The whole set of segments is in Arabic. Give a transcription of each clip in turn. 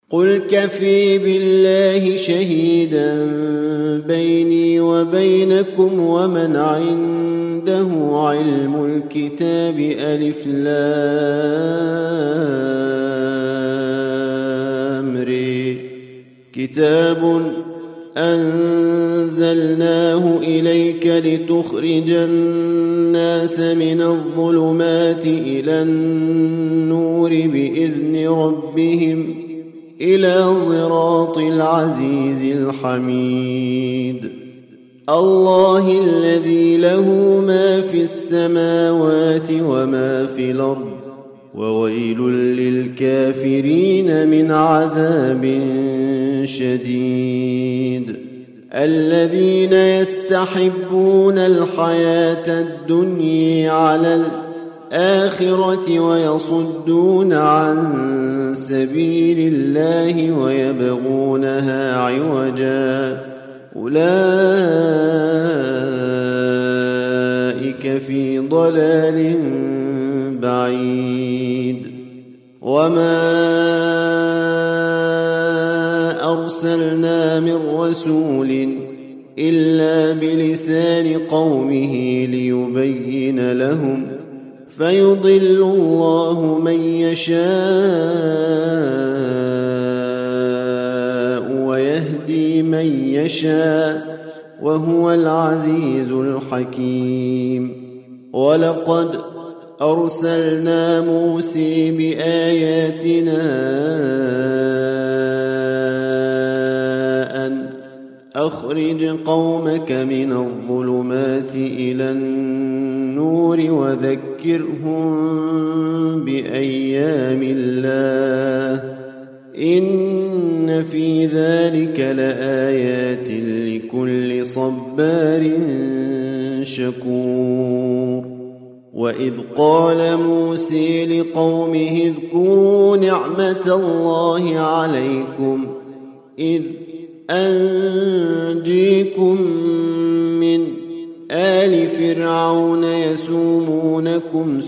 قل كفي بالله شهيدا بيني وبينكم ومن عنده علم الكتاب ألف لام ر كتاب أنزلناه إليك لتخرج الناس من الظلمات إلى النور بإذن ربهم إلى صراط العزيز الحميد الله الذي له ما في السماوات وما في الأرض وويل للكافرين من عذاب شديد الذين يستحبون الحياة الدنيا على الآخرة ويصدون عن سبيل الله ويبغونها عوجا أولئك في ضلال بعيد وما أرسلنا من رسول إلا بلسان قومه ليبين لهم فيضل الله من يشاء ويهدي من يشاء وهو العزيز الحكيم ولقد أرسلنا موسى بآياتنا أن أخرج قومك من الظلمات إلى النور وذكرهم بأيام الله إن في ذلك لآيات لكل صبار شكور وإذ قال موسى لقومه اذكروا نعمة الله عليكم إذ أنجيكم من آل فرعون يسومونكم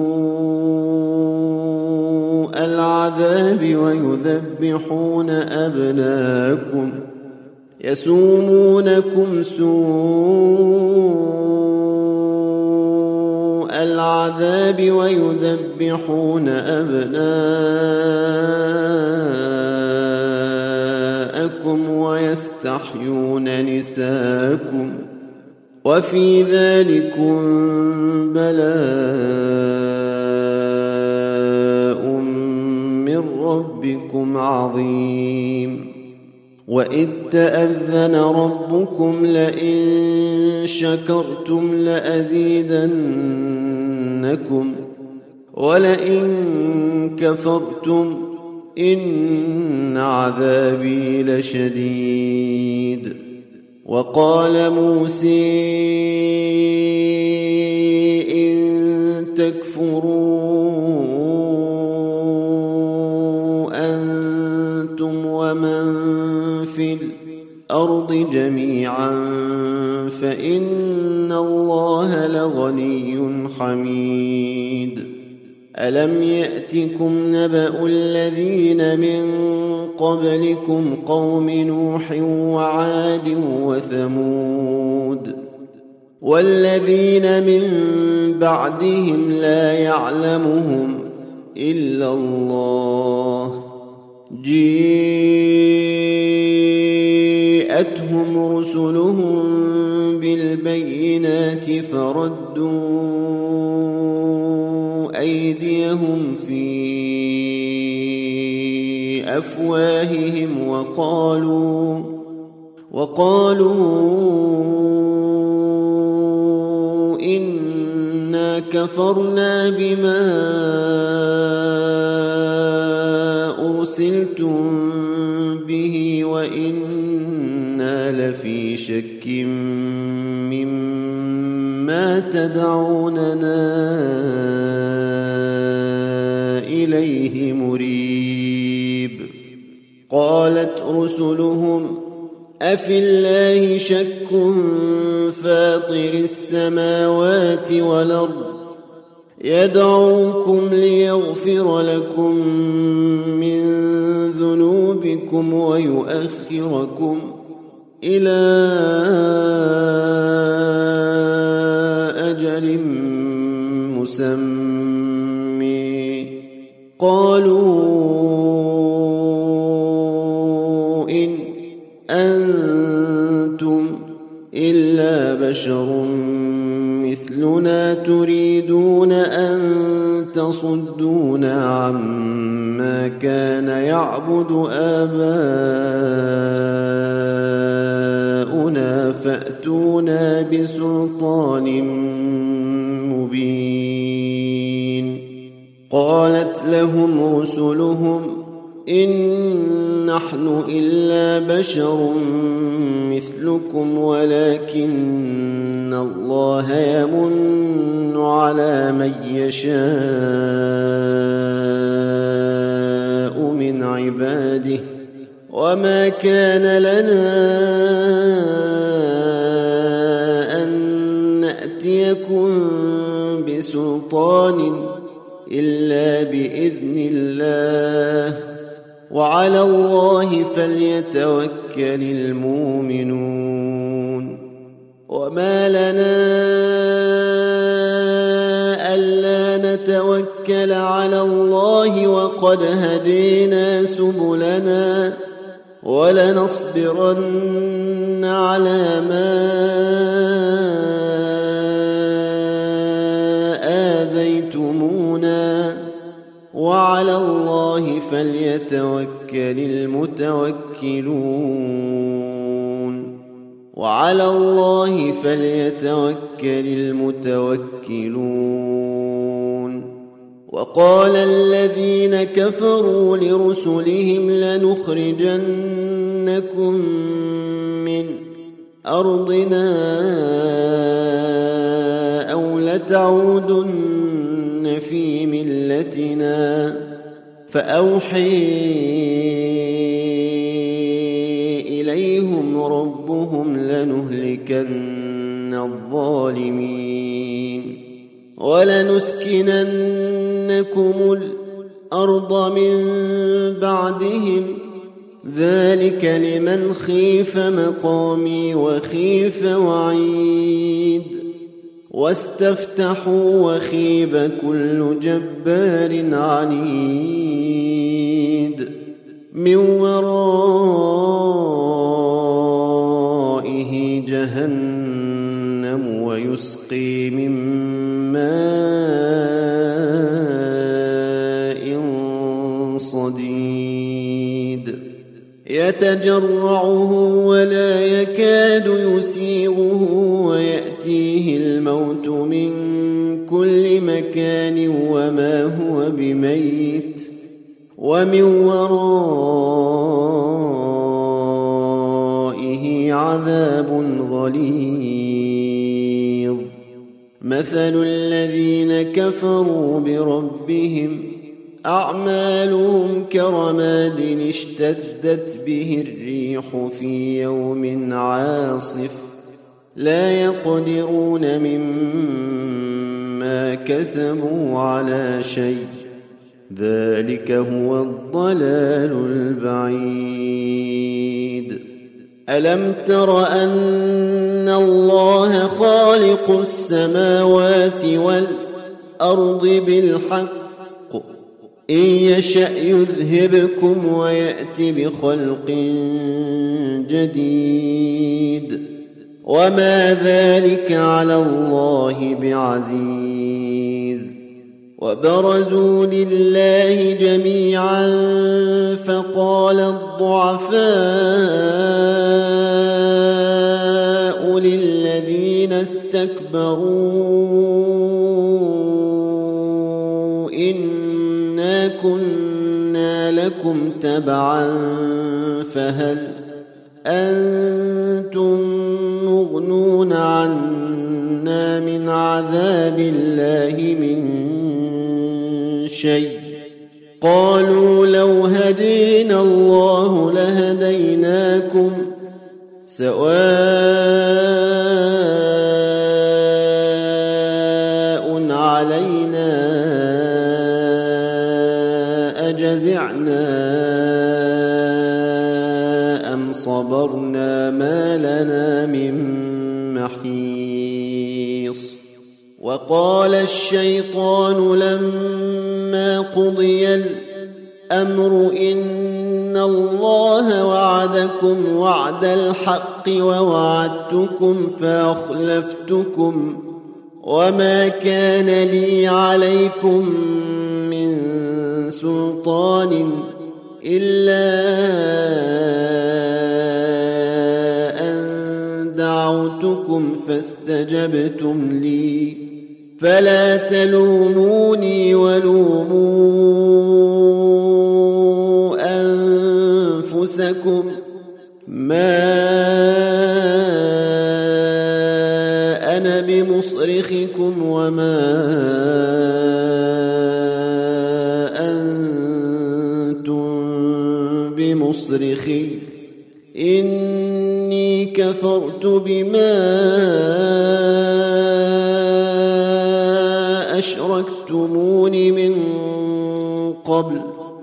سوء العذاب ويذبحون أبناءكم ويستحيون نساءكم وفي ذلكم بلاء من ربكم عظيم وإذ تأذن ربكم لئن شكرتم لأزيدنكم ولئن كفرتم إن عذابي لشديد وقال موسى إن تكفروا أنتم ومن في الأرض جميعا فإن الله لغني حميد ألم يأتكم نبأ الذين من قبلكم قوم نوح وعاد وثمود والذين من بعدهم لا يعلمهم إلا الله جاءتهم رسلهم بالبينات فردوا أيديهم في أفواههم وقالوا إنا كفرنا بما أرسلتم به وإنا لفي شك مما تدعوننا إليه مريب قالت رسلهم أفي الله شك فاطر السماوات والأرض يدعوكم ليغفر لكم من ذنوبكم قلوبكم ويؤخركم إلى أجل مسمى قالوا إن أنتم إلا بشر مثلنا تريدون أن تصدونا عما كان يعبد آباؤنا فأتونا بسلطان مبين. قالت لهم رسلهم إن نحن إلا بشر مثلكم ولكن الله يمن على من يشاء من عباده وما كان لنا أن نأتيكم بسلطان إلا بإذن الله وعلى الله فليتوكل المؤمنون. وما لنا ألا نتوكل على الله وقد هدينا سبلنا ولنصبرن على ما آذيتمونا وعلى الله فليتوكل المتوكلون. وعلى الله فليتوكل المتوكلون. وقال الذين كفروا لرسلهم لنخرجنكم من أرضنا أو لتعودن في ملتنا فأوحي إليهم ربهم لنهلكن الظالمين ولنسكننكم الأرض من بعدهم ذلك لمن خيف مقامي وخيف وعيد. واستفتحوا وخيب كل جبار عنيد من ورائه جهنم ويسقي من ماء صديد يتجرعه ولا يكاد يسيغه ويأتيه الموت من كل مكان وما هو بميت ومن ورائه عذاب غليظ. مثل الذين كفروا بربهم أعمالهم كرماد اشتدت به الريح في يوم عاصف لا يقدرون مما كسبوا على شيء ذلك هو الضلال البعيد. ألم تر أن الله خالق السماوات والأرض بالحق إن يشأ يذهبكم ويأتي بخلق جديد وما ذلك على الله بعزيز. وبرزوا لله جميعا فقال الضعفاء للذين استكبروا إنا كنا لكم تبعا فهل أنتم مغنون عنا من عذاب الله من شيء؟ قالوا لو هدينا الله لهديناكم سواء علينا أجزعنا صبرنا ما لنا من محيص. وقال الشيطان لما قضي الأمر إن الله وعدكم وعد الحق ووعدتكم فأخلفتكم وما كان لي عليكم من سلطان إلا أن دعوتكم فاستجبتم لي فلا تلوموني ولوموا أنفسكم ما أنا بمصرخكم وما أنتم بمصرخي إني كفرت بما أشركتمون من قبل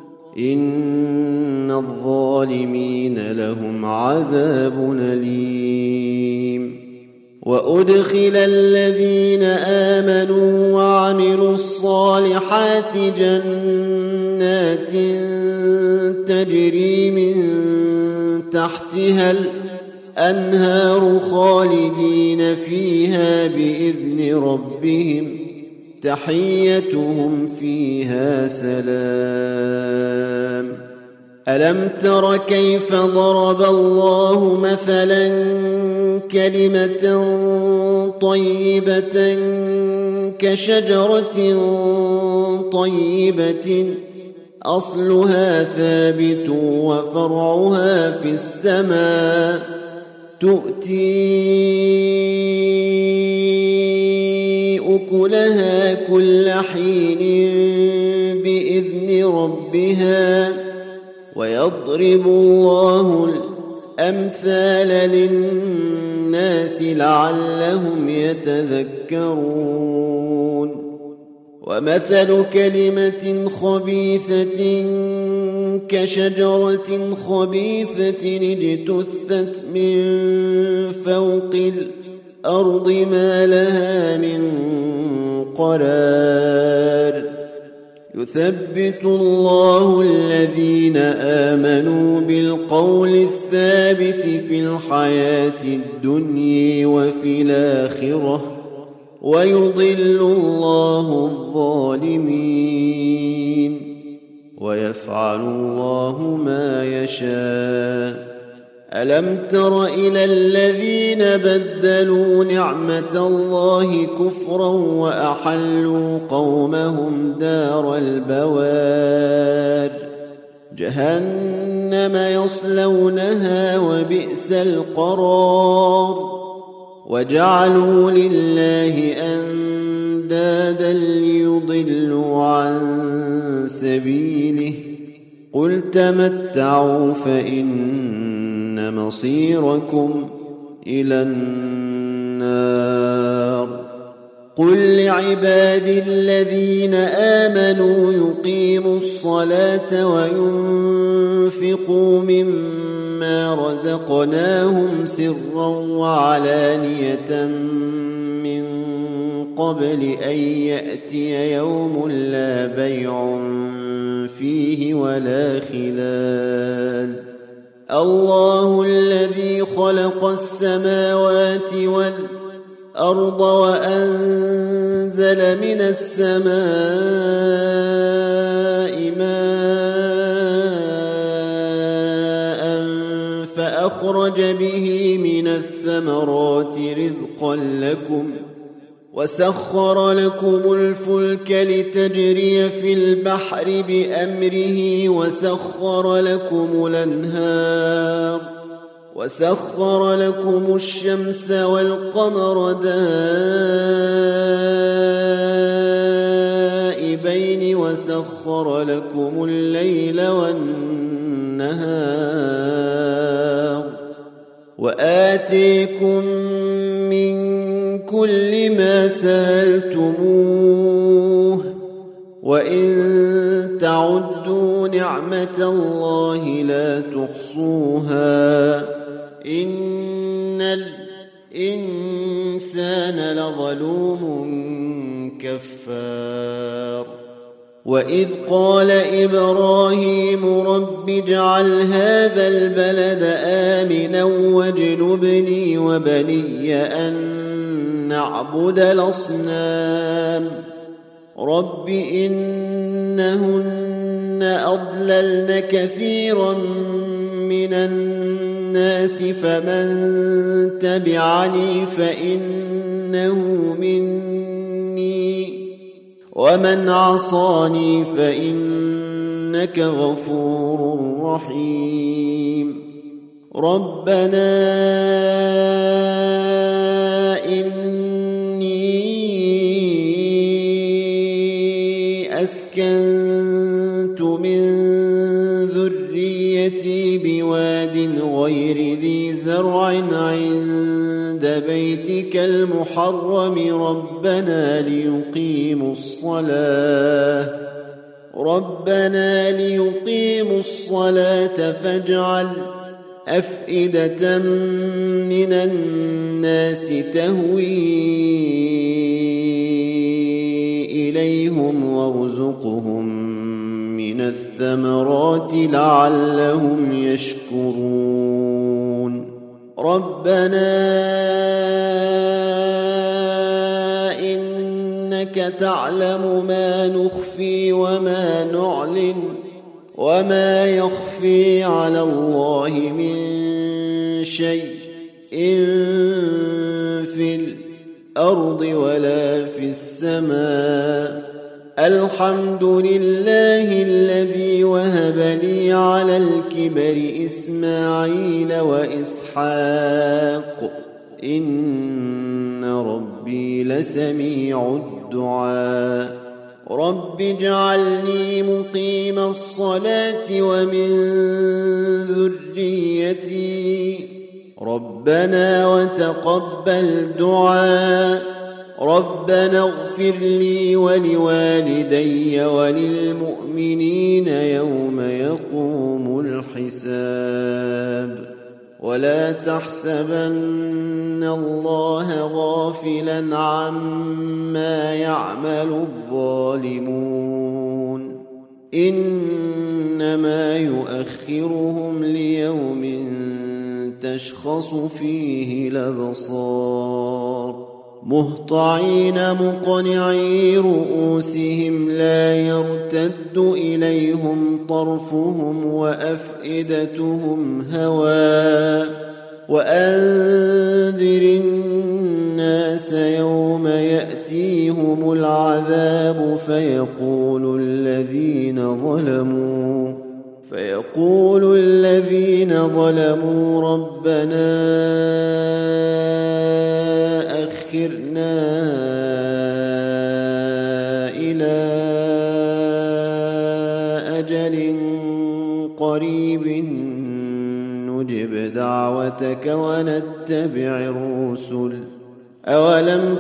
إن الظالمين لهم عذاب أليم. وأدخل الذين آمنوا وعملوا الصالحات جنات تجري من تحتها الأنهار خالدين فيها بإذن ربهم تحيتهم فيها سلام. ألم تر كيف ضرب الله مثلا كلمة طيبة كشجرة طيبة أصلها ثابت وفرعها في السماء تؤتي أكلها كل حين بإذن ربها ويضرب الله الأمثال للناس لعلهم يتذكرون. ومثل كلمة خبيثة كشجرة خبيثة اجتثت من فوق الأرض ما لها من قرار. يثبت الله الذين آمنوا بالقول الثابت في الحياة الدنيا وفي الآخرة ويضل الله الظالمين ويفعل الله ما يشاء. ألم تر إلى الذين بدلوا نعمة الله كفرا وأحلوا قومهم دار البوار جهنم يصلونها وبئس القرار. وجعلوا لله أندادا ليضلوا عن سبيله قل تمتعوا فإن مصيركم إلى النار. قل لعبادي الذين آمنوا يقيموا الصلاة وينفقوا مما رزقناهم سرا وعلانية من قبل أن يأتي يوم لا بيع فيه ولا خلال. الله الذي خلق السماوات والأرض وأنزل من السماء ماء فأخرج به من الثمرات رزقا لكم وسخر لكم الفلك لتجري في البحر بأمره وسخر لكم الشمس والقمر دائبين وسخر لكم الليل والنهار وآتيكم من كل ما سألتموه وإن تعدوا نعمة الله لا تحصوها إن الإنسان لظلوم كفار وإذ قال إبراهيم رب اجعل هذا البلد آمنا واجنبني وبني أن نعبد الأصنام رب إنهن أضللن كثيرا من الناس فمن تبعني فإنه مني ومن عصاني فإنك غفور رحيم ربنا إني أسكنت من ذريتي بواد غير ذي زرع عند بيتك المحرم ربنا ليقيموا الصلاة فاجعل أفئدة من الناس تهوي إليهم وارزقهم من الثمرات لعلهم يشكرون ربنا إنك تعلم ما نخفي وما نعلن وما يخفي على الله من شيء في الأرض ولا في السماء الحمد لله الذي وهب لي على الكبر إسماعيل وإسحاق إن ربي لسميع الدعاء رب اجعلني مقيم الصلاة ومن ذريتي ربنا وتقبل دعاء ربنا اغفر لي ولوالدي وللمؤمنين يوم يقوم الحساب ولا تحسبن الله غافلا عما يعمل الظالمون إنما يؤخرهم ليوم تشخص فيه الأبصار مهطعين مقنعي رؤوسهم لا يرتد إليهم طرفهم وأفئدتهم هواء وأنذر الناس يوم يأتيهم العذاب فيقول الذين ظلموا ربنا أخرنا إلى أجل قريب نجب دعوتك ونتبع الرسل أولم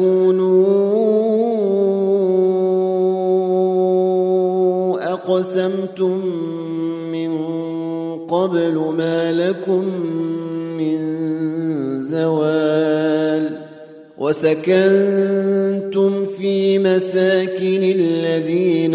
تكونوا أقسمتم من قبل ما لكم من زوال وسكنتم في مساكن الذين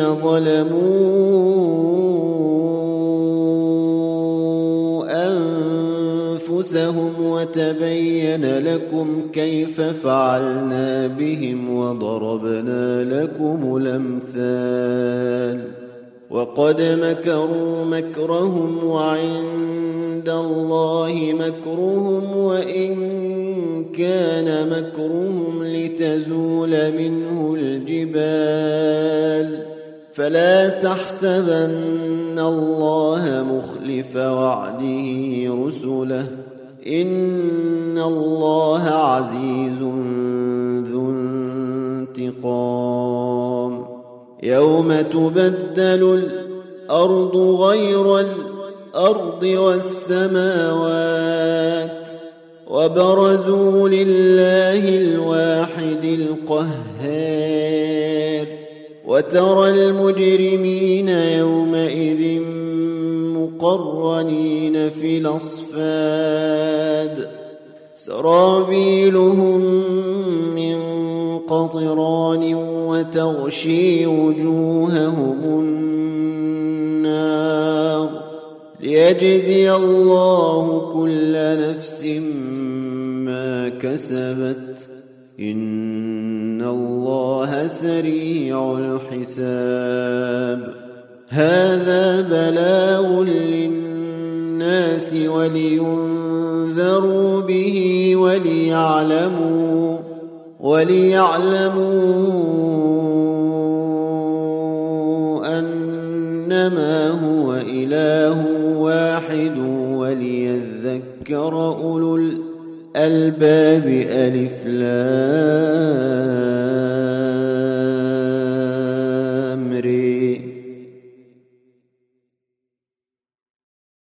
ظلموا أنفسهم وتبين لكم كيف فعلنا بهم وضربنا لكم الأمثال وقد مكروا مكرهم وعند الله مكرهم وإن كان مكرهم لتزول منه الجبال فلا تحسبن الله مخلف وعده رسله إن الله عزيز ذو انتقام يوم تبدل الأرض غير الأرض والسماوات وبرزوا لله الواحد القهار وترى المجرمين يومئذ مقرنين في الأصفاد سرابيلهم من قطران وتغشي وجوههم النار ليجزي الله كل نفس ما كسبت إن الله سريع الحساب هذا بلاغ للناس ولينذروا به وليعلموا أنما هو إله واحد وليذكر أولو الألباب ألف لام